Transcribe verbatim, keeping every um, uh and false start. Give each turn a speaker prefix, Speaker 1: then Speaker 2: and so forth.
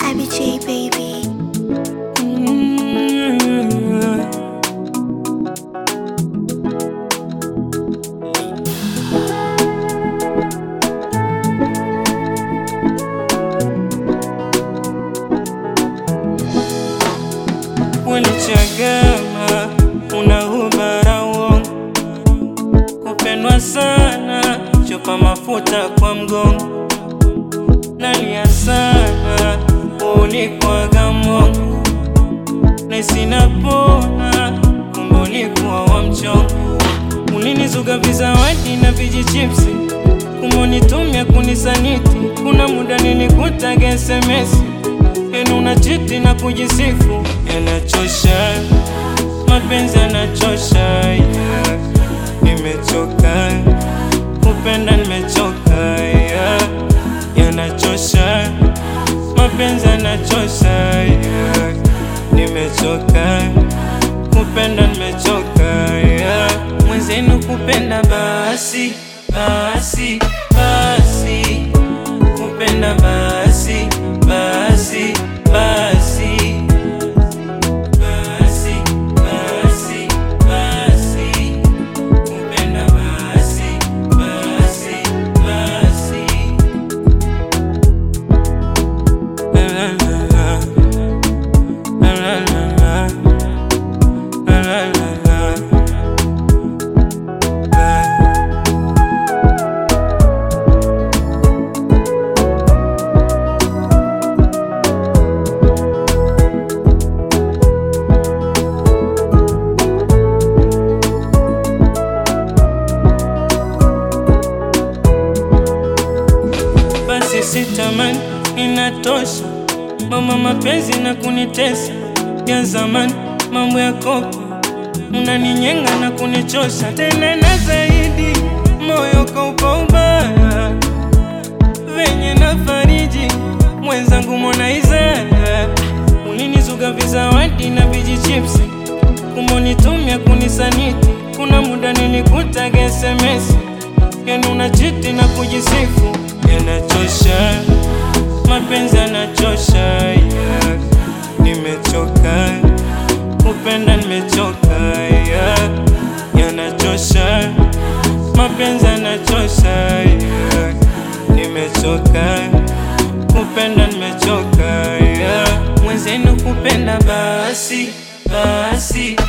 Speaker 1: Abby J, baby.
Speaker 2: Wenichagama, unahubara uongo, kupendwa sana, chupa mafuta kwa mgongo. Nalia sana, ulikuwaga mongo, na sinapona, kumbe ulikuwa wa mchongo. Ulinizuga vizawadi na vijichipsi, kumbe unitumia kunisaniti. Kuna muda nilikutaga S M S, enu unachiti na kujisifu. Yanachosha, mapenzi yanachosha, yeah. Nimechoka, kupenda nimechoka, yeah. Yanachosha, mapenzi yanachosha, yeah. Nimechoka, kupenda nimechoka, yeah. Mwenzenu kupenda basi, basi, basi. Kupenda basi, basi, basi. Basi, basi, basi. Kupenda basi, basi, basi. La la la la la la la la la la. Basi sitamani, inatosha. Mama mapenzi na kunitesa ya zamani, mambo ya kopo unaninyenga na kunichosha. Tena na zaidi, moyo kaupa ubaya, venye na fariji mwenzangu Monaiza. Ulinizuga vizawadi na vijichipsi, kumbe unitumia kunisaniti. Kuna muda nilikutaga S M S, yani unachiti na kujisifu. Yanachosha, mapenzi yanachosha, yeah. Nimechoka, kupenda nimechoka, yeah. Yanachosha, mapenzi yanachosha, yeah. Nimechoka, kupenda nimechoka, yeah. Mwenzenu kupenda basi, basi,